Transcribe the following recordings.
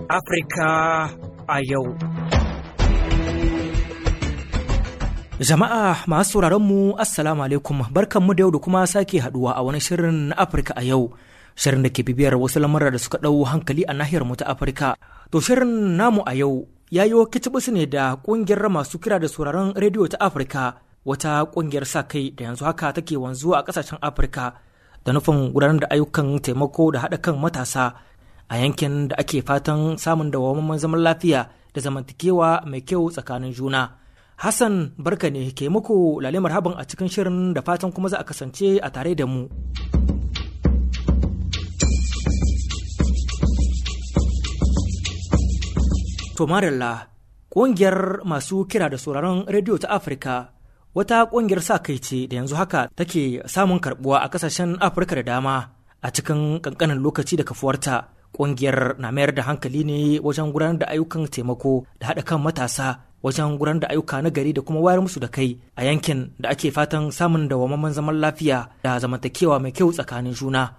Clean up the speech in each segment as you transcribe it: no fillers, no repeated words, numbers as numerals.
Afirka a yau. Jama'a masu sauraronmu Assalamu alaikum, barkanmu da yau da kuma sake haduwa a wani shirin na Afirka a yau. Shirin da ke bibiyar wasu lamura da suka ɗau hankali a nahiyar mu ta Afirka. To shirin namu a yau ya yi kicibis ne da ƙungiyar masu kira da sauraron rediyo ta Afirka, wata ƙungiyar sa kai da yanzu haka take wanzuwa a ƙasashen Afirka da nufin gudanar da ayyukan taimako da haɗa kan matasa a yankin da ake fatan samun dawwammamen zaman lafiya da zamantakewa mai kyau tsakanin juna. Hassan barka ne ke muku lale marhaban a cikin shirin da fatan kuma za a kasance a tare da mu. To marilla, ƙungiyar masu kira da sauraron rediyo ta Afirka wata ƙungiyar sa kai ce da yanzu haka take samun karbuwa a kasashen Afirka da dama a cikin ƙanƙanin lokaci da kafuwarta. Ƙungiyar na mayar da hankali ne wajen gudanar da ayyukan taimako da haɗa kan matasa wajen gudanar da ayyuka na gari da kuma wayar musu da kai a yankin da ake fatan samun dawwammamen zaman lafiya da zamantakewa mai kyau tsakanin juna.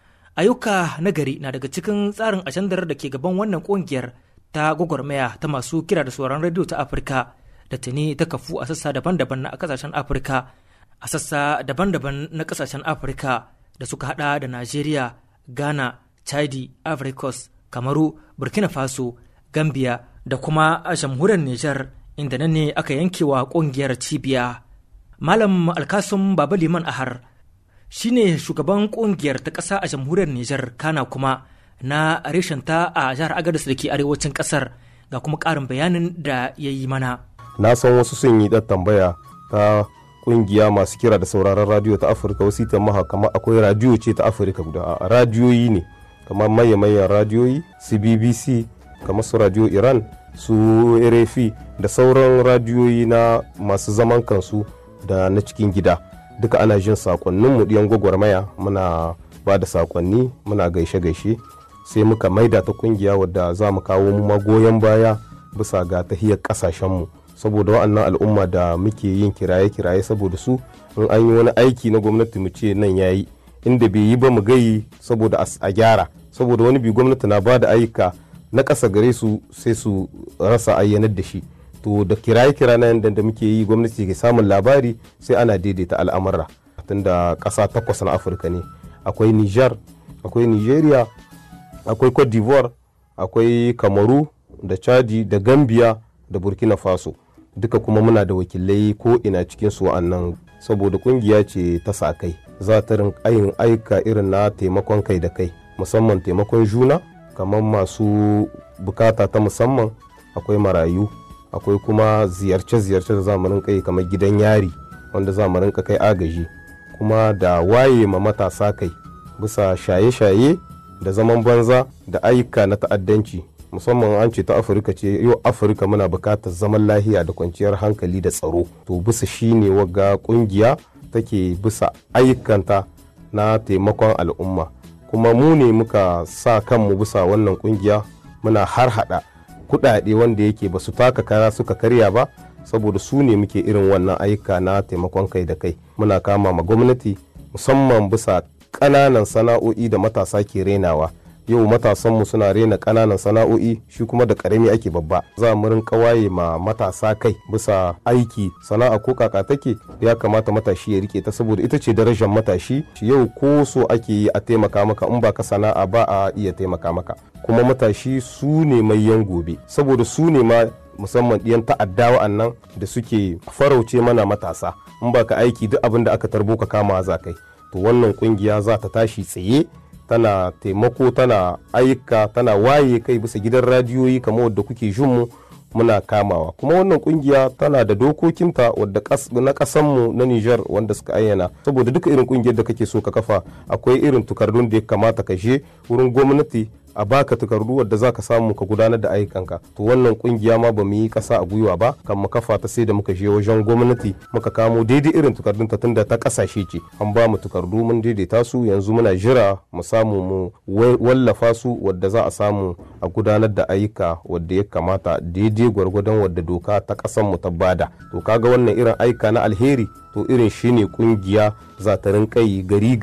Ayyuka na gari na daga cikin tsarin ajandar da ke gaban wannan ƙungiyar ta gwagwarmaya ta masu kira da sauran rediyo ta Afirka da tuni ta kafu a sassa daban-daban na kasashen Afirka, a sassa daban-daban na kasashen Afirka da suka hada da Najeriya, Ghana, Chadi, Ivory Coast, Kamaru, Burkina Faso, Gambia da kuma a jamhuriyar Nijar, inda nan ne aka yankewa kungiyar cibiya. Malam Alkasum Baba Liman Ahar shine shugaban kungiyar ta ƙasa a jamhuriyar Nijar, kana kuma na reshenta a jihar Agadez da ke arewacin ƙasar, ga kuma ƙarin bayanin da ya yi mana. Na san wasu sun yi ɗan tambaya ta kungiya masu kira da sauraron radiyo ta Afirka, wasu ta maha kamar akwai radiyo ce ta Afirka guda, a radiyoyi ne kamar maye-mayen radiyoyi su BBC, kamar su radio Iran, su RFI da sauran radiyoyi na masu zaman kansu da na cikin gida. Duka ana jin sakonnin mu ɗiyan gwagwarmaya, muna ba da sakonni, muna gaishe-gaishe, sai muka maida ta kungiya wadda za mu kawo mu magoyan baya bisa ga tahiyar kasashenmu, saboda wa'annan al'umma da muke yin kiraye-kiraye saboda su, in an yi wani aiki na gwamnati mu ce nan yayi, inda bai yi ba mu gayi saboda a gyara, saboda wani bi gwamnati na ba da ayyuka na ƙasa gare su sai su rasa ayyanar da shi. To da kiraye-kira na yadda da muke yi gwamnati ke samun labari sai ana daidaita al'amura, tunda ƙasa 8 na Afirka ne, akwai Niger, akwai Nigeria, akwai Cote d'Ivoire, akwai Kamaru da Chadi da Gambia da Burkina Faso. Duka kuma muna da wakilai ko ina cikin su wa'annan, saboda kungiya ce ta sa kai, za ta yin aika irin na taimakon kai da kai, musamman taimakon juna, kamar masu bukata ta musamman, akwai marayu, akwai kuma ziyarce-ziyarce da za mu rinka yi kamar gidan yari wanda za mu rinka kai agaji, kuma da waye ma matasa kai bisa shaye-shaye da zaman banza da ayyuka na ta'addanci. Musamman an ce ta Afirka ce, yau Afirka muna bukatar zaman lahiya da kwanciyar hankali da tsaro, to bisa shine wagga kungiya take bisa ayyukanta na taimakon al'umma. Kuma mu ne muka sa kanmu bisa wannan kungiya, muna har hada kudade wanda yake ba su taka kara suka karya ba, saboda su ne muke irin wannan ayyuka na taimakon kai da kai. Muna kama ma gwamnati musamman bisa ƙananan sana'o'i da matasa ke renawa. Yau matasanmu suna rena ƙananan sana'o'i, shi kuma da ƙarami ake babba. Za mu rinka waye ma matasa kai bisa aiki, sana'a ko kaka take, ya kamata matashi ya rike ta, saboda ita ce darajar matashi. Yau ko so ake yi a taimaka maka, in ba ka sana'a ba a iya taimaka maka. Kuma matashi su ne mayan gobe, saboda su ne ma musamman ɗiyan ta'adda wa'annan da suke farauce mana matasa. In ba ka aiki duk abin da aka tarbo ka kama za kai. To wannan kungiya za ta tashi tsaye, tana taimako, tana ayyuka, tana waye kai bisa gidan radiyoyi kamar wadda kuke jin mu muna kamawa. Kuma wannan kungiya tana da dokokinta wadda na kasanmu na Niger wanda suka ayyana, saboda duka irin kungiyar da kake so ka kafa akwai irin tukardun da ya kamata ka je wurin gwamnati a baka takardu wadda za ka samu ka gudanar da ayyukanka. To wannan kungiya ma ba mu yi kasa a gwiwa ba, kan mu kafa ta sai da muka je wajen gwamnati muka kamo daidai irin takardun ta, tunda ta kasashe ce, an ba mu takardu mun daidaita su, yanzu muna jira mu samu mu wallafa su wadda za a samu a gudanar da ayyuka wadda ya kamata daidai gwargwadon wadda doka ta kasan mu ta bada. To kaga wannan irin ayyuka na alheri, to irin shine kungiya za ta rinka yi gari gari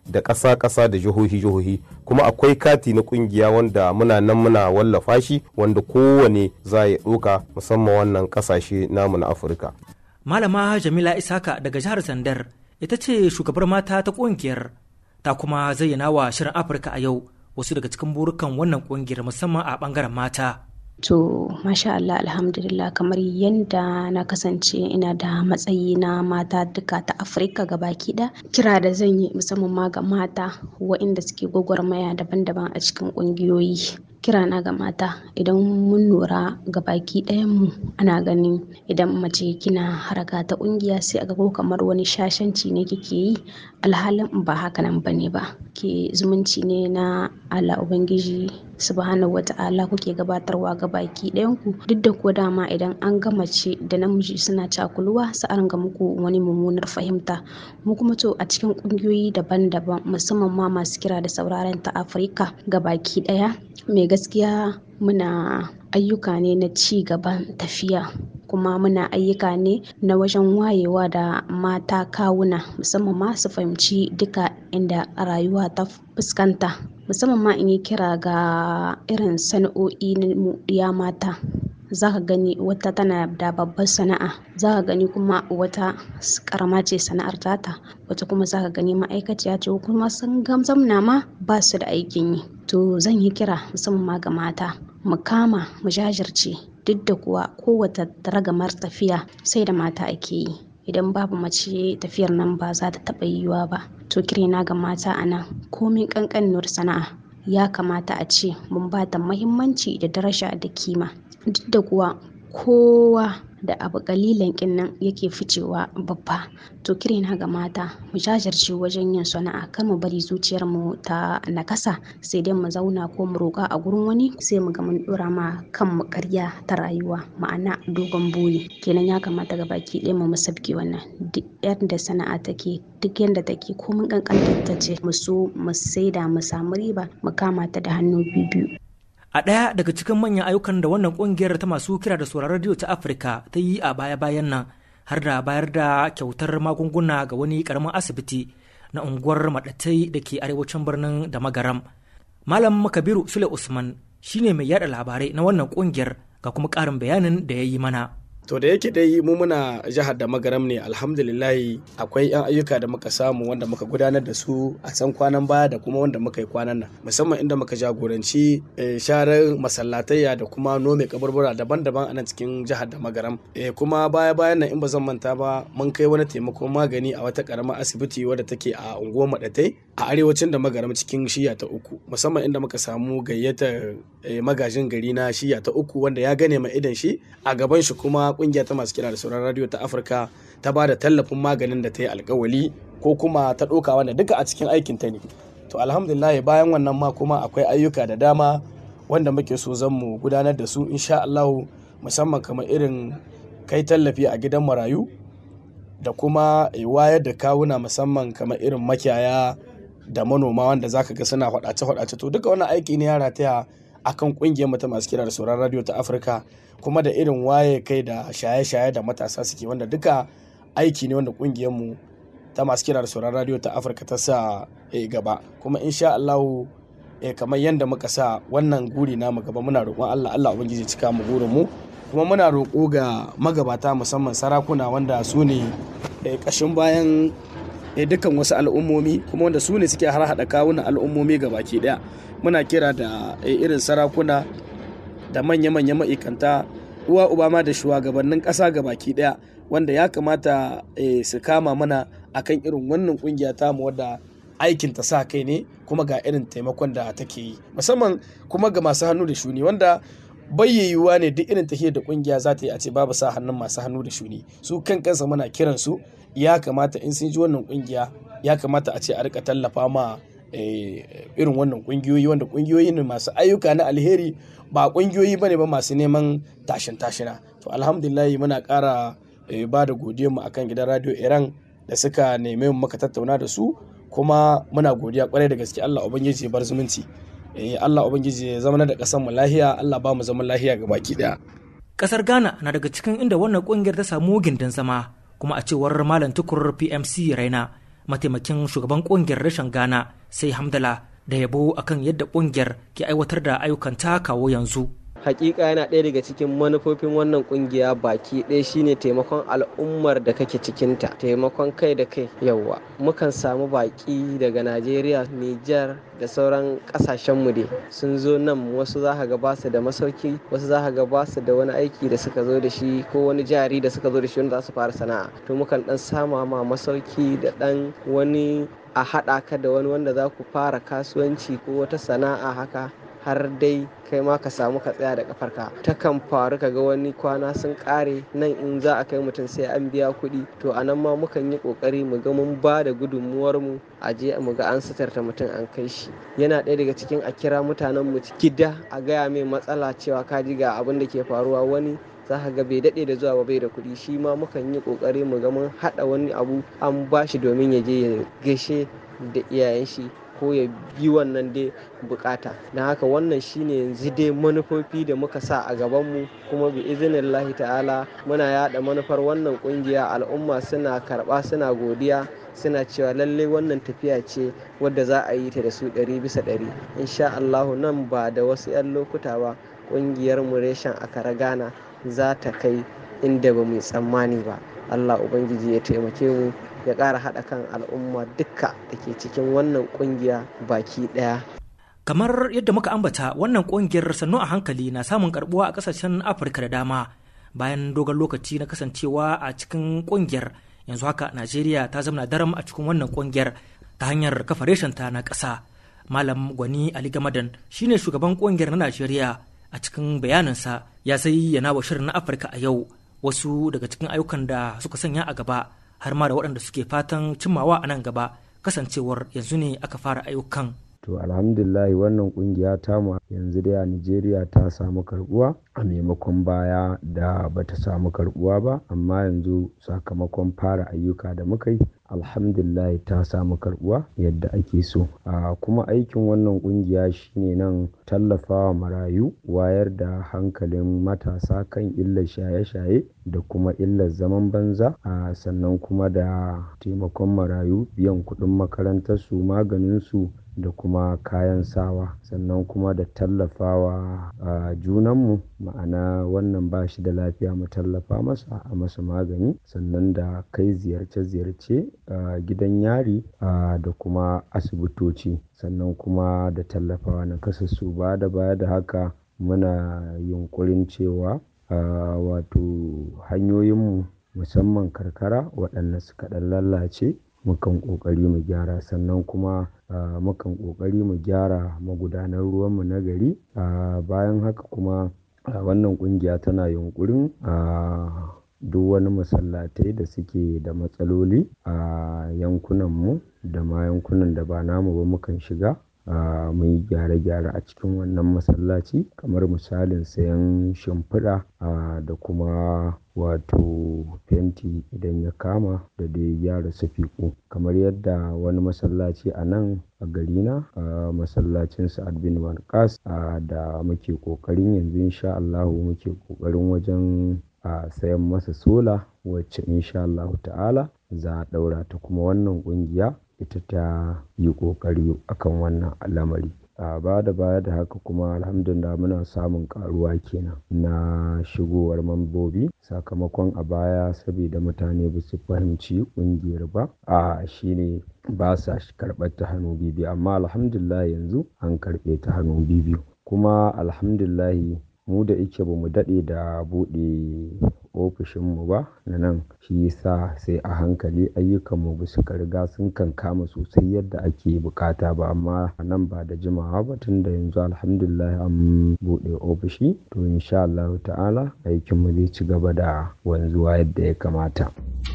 da ƙasa-ƙasa da jihohi-jihohi, kuma akwai kati na ƙungiya wanda muna nan muna wallafa shi wanda kowane za ya ɗoka, musamman wannan ƙasashe namu na Afirka. Malama Jamila Isaka daga jihar Zandar ita ce shugabar mata ta ƙungiyar, ta kuma zayyana wa Shirin Afirka a yau wasu daga cikin burukan wannan ƙungiyar musamman a ɓangaren mata. To, masha Allah, alhamdulillah, kamar yadda na kasance ina da matsayi na mata duka ta Afirka gabaki ɗaya. Kira da zan yi musamman ma ga mata waɗanda suke gwagwarmaya daban-daban a cikin ƙungiyoyi. Kira na ga mata, idan mun lura gabaki ɗayanmu ana ganin idan mace kina haraka ta ƙungiya sai aga ko kamar wani shashanci ne kike yi, alhalin ba haka nan bane ba. Ke zumunci ne na Allah Ubangiji subhanahu wata'ala kuke gabatarwa gabaki ɗayanku, duk da ko dama idan an ga mace da namiji suna cakuluwa sai an ga muku wani mummunar fahimta. Mu kuma to a cikin ƙungiyoyi daban-daban musamman ma masu kira da sauraron ta Afirka gabaki ɗaya, mai gaskiya muna ayyuka ne na ci gaban tafiya, kuma muna ayyuka ne na wajen wayewa da mata kawuna, musamman ma su fahimci duka inda rayuwa ta fuskanta. Musamman ma in yi kira ga irin sana'o'i na ya mata, za ka gani wata tana da babbar sana'a, za ka gani kuma wata karama ce sana'ar tata, wata kuma za ka gani ma'aikaciya ce, kuma sun gamsamna ma ba su da aikin yi. To zan yi kira musamman ma ga mata, mu kama mu jajirce, duk da kuwa kowace ragamar tafiya sai da mata ake yi. Idan babu mace tafiyar nan ba za ta taɓa yiwuwa ba. To kirena ga mata a nan, komin ƙanƙanuwar sana'a ya kamata a ce mun ba ta muhimmanci da daraja da kima, duk da kuwa kowa da abu kalilan kinnan yake ficewa babba. To kirena ga mata, mu jajirce wajen yin sana'a, kar mu bari zuciyar mu ta nakasa sai dai mu zauna ko mu roƙa a gurin wani sai mu ga mun dora ma kanmu ƙarya ta rayuwa, ma'ana dogon buri. Kenan ya kamata ga baki ɗaya mu sabke wannan, duk yadda sana'a take, duk yadda take, ko mun kankantar ta ce mu so mu saida mu samu riba, mu kama ta da hannu biyu. A ɗaya daga cikin manyan ayyukan da wannan ƙungiyar ta masu kira da sauraron rediyo ta Afirka ta yi a baya-bayan nan har da bayar da kyautar magunguna ga wani ƙaramin asibiti na unguwar Maɗatai da ke arewacin birnin da Magaram. Malam Kabiru Sule Usman shine mai yada labarai na wannan ƙungiyar, ga kuma ƙarin bayanin da ya yi mana. To da yake dai mu muna jihar da Magaram ne, alhamdulillahi akwai 'yan ayyuka da muka samu wanda muka gudanar da su a can kwanan baya da kuma wanda muka yi kwanan nan, musamman inda muka jagoranci sharar masallatayya da kuma nome kaburbura daban-daban a nan cikin jihar da Magaram. Kuma baya-bayan nan in ba zan manta ba, mun kai wani taimakon magani a wata karamar asibiti wadda take a unguwar Maɗatai a arewacin da Magaram cikin shiya ta 3, musamman inda muka samu gayyatar magajin gari na shiya ta 3 wanda ya gane ma idan shi a gaban shi, kuma kungiya ta masu kira da sauran radio ta Afirka ta ba da tallafin maganin da ta yi alkawali ko kuma ta ɗauka, wanda duka a cikin aikin ta ne. To alhamdulillah, bayan wannan ma kuma akwai ayyuka da dama wanda muke so zan mu gudanar da su insha Allah, musamman kamar irin kai tallafi a gidan marayu da kuma wayar da kawuna, musamman kamar irin makiyaya da manoma wanda zaka ga suna faɗace-faɗace. To duka wannan aiki ne ya rataya akan kungiyar mu ta masu kira da sauran radio ta Afirka, kuma da irin waye kai da shaye-shaye da matasa suke, wanda duka aiki ne wanda kungiyar mu ta masu kira da sauran radio ta Afirka ta sa gaba. Kuma insha Allah kamar yadda muka sa wannan guri namu gaba, muna roƙon Allah ubangiji cika mu burin mu, kuma muna roƙo ga magabata musamman sarakuna wanda su ne ƙashin bayan dukkan wasu al'ummomi, kuma wanda su ne suke har haɗa kawunan al'ummomi gabaki ɗaya. Muna kira da irin sarakuna da manya-manya ma'aikanta, uwa obama da shugabannin ƙasa gabaki ɗaya, wanda ya kamata su kama mana akan irin wannan ƙungiya tamu wadda aikin ta sa kai ne, kuma ga irin taimakon da take yi, musamman kuma ga masu hannu da shuni, wanda bayyayuwa ne duk irin tahiyar da ƙungiya za ta yi a ce babu sa hannun masu hannu da shuni. Su kan kansa muna kiran su, ya kamata in sun ji wannan ƙungiya ya kamata a ce a rika tallafa ma irin wannan kungiyoyi, wanda kungiyoyi ne masu ayyuka na alheri, ba kungiyoyi bane ba masu neman tashin-tashina. To alhamdulillah muna ƙara ba da godiyarmu akan gidan radio Iran da suka neme mu muka tattauna da su, kuma muna godiya kwarai da gaske. Allah ubangiji ya bar zumunci, Allah ubangiji ya zama da ƙasar mu lahiya, Allah ba mu zaman lahiya ga baki daya. Ƙasar Ghana na daga cikin inda wannan kungiyar ta samu gindin zama, kuma a cewar Malam Tukur PMC Raina, mataimakin shugaban kungiyar reshen Ghana sai Hamdala da yabo akan yadda kungiyar ke aiwatar da ayyukanta kawo yanzu. Hakika yana ɗaya daga cikin manufofin wannan kungiya baki ɗaya shine taimakon al'ummar da kake cikinta, taimakon kai da kai. Yawwa mukan samu baki daga Najeriya, Nijar da sauran kasashenmu dai sun zo nan, wasu za ka ga ba su da masauki, wasu za ka ga ba su da wani aiki da suka zo da shi ko wani jari da suka zo da shi wanda za su fara sana'a, to mukan dan sama ma masauki da dan wani a haɗa ka da wani wanda za ku fara kasuwanci ko wata sana'a haka har dai kai ma ka samu ka tsaya da kafarka. Takan faru ka ga wani kwana sun kare nan, in za a kai mutum sai an biya kuɗi, to a nan ma mukan yi kokari mu ga mun ba da gudunmuwar mu a je mu ga an sitarta mutum an kai shi. Yana ɗaya daga cikin a kira mutanen mu gida a gaya mai matsala cewa ka ji ga abin da ke faruwa. Wani za ka ga bai daɗe da zuwa ba, bai da kuɗi, shi ma mukan yi kokari mu ga mun haɗa wani abu an ba shi domin ya je ya gaishe da iyayen shi ko ya bi wannan dai bukata. Don haka wannan shine yanzu dai manufofi da muka sa a gabanmu, kuma bi iznillahi ta'ala muna yada manufar wannan kungiya. Al'umma suna karba, suna godiya, suna cewa lallai wannan tafiya ce wadda za a yi ta da su 100%. Insha Allah nan ba da wasu 'yan lokuta ba kungiyar mu reshen Accra Ghana za ta kai inda ba mu tsammani ba. Allah Ubangiji ya taimake mu, ya ƙara haɗa kan al'umma dukka da ke cikin wannan ƙungiya baki ɗaya. Kamar yadda muka ambata, wannan ƙungiyar sannu a hankali na samun karɓuwa a ƙasashen Afirka da dama. Bayan dogon lokaci na kasancewa a cikin ƙungiyar, yanzu haka Najeriya ta zama daram a cikin wannan ƙungiyar ta hanyar kafa reshenta na ƙasa. Malam Gwani Ali Gamadan shine shugaban ƙungiyar na Najeriya. A cikin bayaninsa ya zayyana wa shirin na Afirka a yau wasu daga cikin ayyukan da suka sanya a gaba, har ma da waɗanda suke fatan cimmawa a nan gaba, kasancewar yanzu ne aka fara ayyukan. To alhamdulillahi wannan kungiya tamu yanzu dai a Nigeria ta samu karbuwa a maimakon baya da bata samu karbuwa ba, amma yanzu sakamakon fara ayyuka da muka yi alhamdulillahi ta samu karbuwa yadda ake so. Kuma aikin wannan kungiya shine nan tallafawa marayu, wayar da hankalin matasa kan illar shaye-shaye da kuma illar zaman banza, sannan kuma da taimakon marayu, biyan kuɗin makarantarsu, maganinsu da kuma kayan sawa, sannan kuma da tallafawa junanmu, ma'ana wannan ba shi da lafiya mu tallafa masa a masa magani, sannan da kai ziyarce-ziyarce gidan yari da kuma asibitoci, sannan kuma da tallafawa na kasassu. Baya da haka muna yunkurin cewa wato hanyoyinmu musamman karkara waɗanda suka ɗan lallace mukan ƙoƙari mu gyara, sannan kuma mukan ƙoƙari mu gyara magudanar ruwanmu na gari. Bayan haka kuma wannan ƙungiya tana yunkurin duk wani masallatai da suke da matsaloli a yankunanmu da ma yankunan da ba namu ba mukan shiga mu yi gyare-gyare a cikin wannan masallaci, kamar misalin sayan shimfiɗa da kuma wato fenti idan ya kama, da dai gyara safiku. Kamar yadda wani masallaci a nan a garina, masallacin Sa'ad bin Waqqas, da muke kokarin yanzu insha Allah muke kokarin wajen sayan masa sola, wacce insha Allah ta'ala za a daura ta. Kuma wannan kungiya ita ta yi kokari akan wannan al'amari. Baya da haka kuma alhamdulillah muna samun karuwa kenan na shigowar mambobi, sakamakon a baya saboda mutane ba su fahimci kungiyar ba shine ba sa karɓar ta hannu biyu, amma alhamdulillah yanzu an karɓe ta hannu biyu. Kuma alhamdulillah mu da ike ba mu daɗe da buɗe ofishinmu ba na nan, shi yasa sai a hankali ayyukanmu ba su riga sun kankama sosai yadda ake bukata ba, amma nan ba da jimawa ba, tun da yanzu alhamdulillah an buɗe ofishi, to insha Allah ta'ala aikinmu zai ci gaba da wanzuwa yadda ya kamata.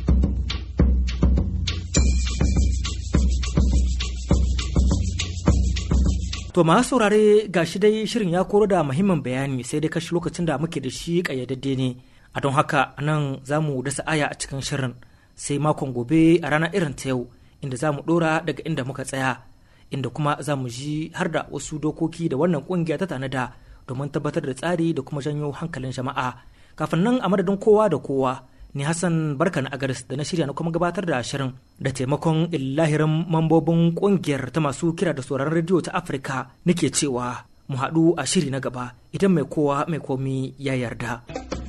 To masu saurare ga shi dai shirin ya koro da muhimmin bayani, sai dai kashi lokacin da muke da shi kayyadadde ne. A don haka nan za mu dasa aya a cikin shirin, sai makon gobe a ranar irin ta yau, inda za mu ɗora daga inda muka tsaya, inda kuma za mu ji har da wasu dokoki da wannan ƙungiya ta tanada domin tabbatar da tsari da kuma janyo hankalin jama'a. Kafin nan a madadin kowa da kowa, ni Hassan Barka na Agaris da na shirya na kuma gabatar da shirin da taimakon illahirin mambobin kungiyar ta masu kira da sauraron rediyo ta Afirka nake cewa mu haɗu a shiri na gaba idan mai kowa mai komi ya yarda.